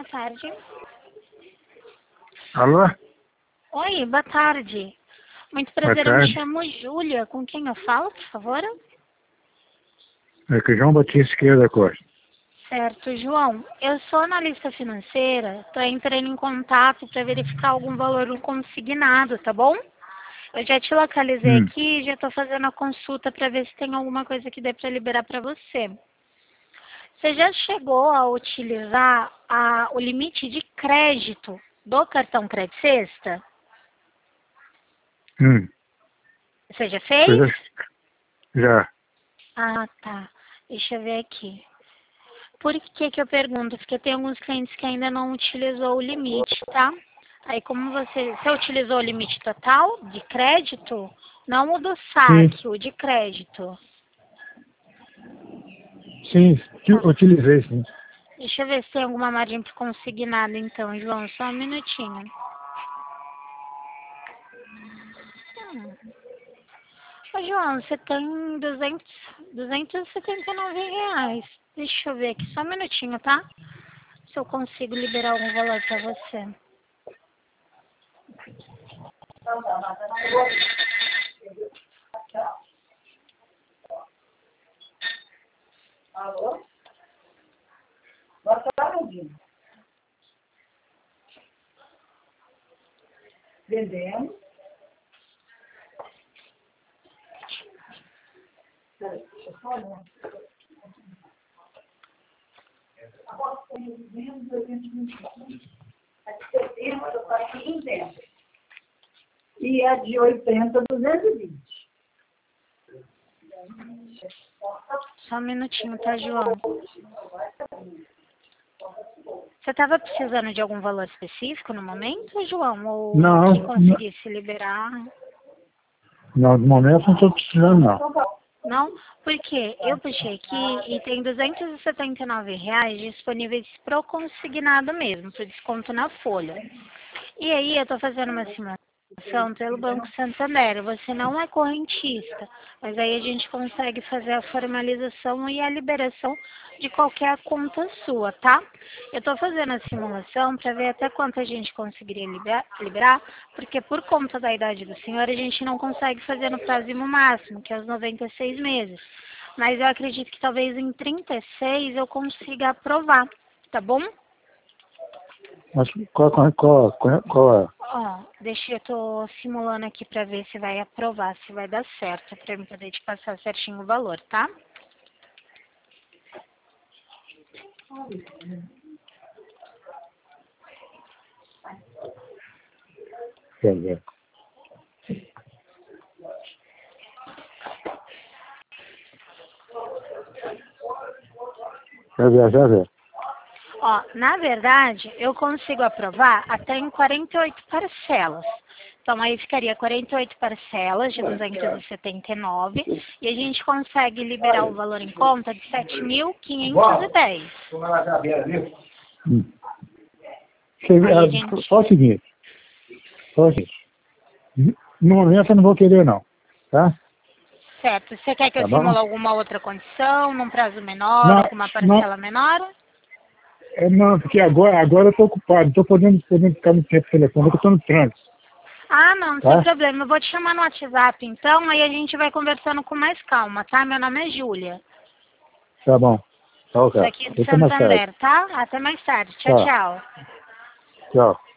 tarde. Alô? Oi, boa tarde. Muito Boa prazer, eu me tarde. chamo Júlia. Com quem eu falo, por favor? Aqui é João Batista Esquerda Costa. Certo, João. Eu sou analista financeira. Estou entrando em contato para verificar algum valor consignado, tá bom? Eu já te localizei aqui e já estou fazendo a consulta para ver se tem alguma coisa que dê para liberar para você. Você já chegou a utilizar o limite de crédito do cartão Crédito Sexta? Você já fez? Já. Ah, tá. Deixa eu ver aqui. Por que eu pergunto? Porque tem alguns clientes que ainda não utilizou o limite, tá? Aí como você utilizou o limite total de crédito, não o do saque, o de crédito. Sim, Tá. utilizei sim. Deixa eu ver se tem alguma margem para consignado então, João. Só um minutinho. Ô, João, você tem 279 reais. Deixa eu ver aqui, só um minutinho, tá? Se eu consigo liberar algum valor para você. Alô? Boa tarde. Vendemos. Peraí, deixa eu só olhar. Agora tem 225. A de 70 está aqui em 200. E a de 80, 220. Só um minutinho, tá, João? Você estava precisando de algum valor específico no momento, João? Ou Não, que conseguisse liberar? Não, no momento não estou precisando não. Não? Porque eu puxei aqui e tem 279 reais disponíveis pro consignado mesmo, pro desconto na folha. E aí eu estou fazendo uma simulação pelo Banco Santander. Você não é correntista, mas aí a gente consegue fazer a formalização e a liberação de qualquer conta sua, tá? Eu estou fazendo a simulação para ver até quanto a gente conseguiria liberar, porque por conta da idade do senhor a gente não consegue fazer no prazo máximo, que é os 96 meses. Mas eu acredito que talvez em 36 eu consiga aprovar, tá bom? Mas qual é? Ó, eu tô simulando aqui pra ver se vai aprovar, se vai dar certo, pra eu poder te passar certinho o valor, tá? Quer ver? Já ver. Ó, na verdade, eu consigo aprovar até em 48 parcelas. Então, aí ficaria 48 parcelas de 279 e a gente consegue liberar o valor em conta de 7.510. Aí a gente... Só o seguinte. No momento eu não vou querer não, tá? Certo. Você quer que eu Tá bom? simule alguma outra condição, num prazo menor, Não, ou com uma parcela menor? não, porque agora eu estou ocupado, não estou podendo ficar muito tempo no telefone, eu estou no trânsito. Ah, não, Tá? sem problema. Eu vou te chamar no WhatsApp, então, aí a gente vai conversando com mais calma, tá? Meu nome é Júlia. Tá bom. Tá, ok. Daqui de Até mais tarde. Santander, tá? Até mais tarde. Tchau, Tá. tchau. Tchau.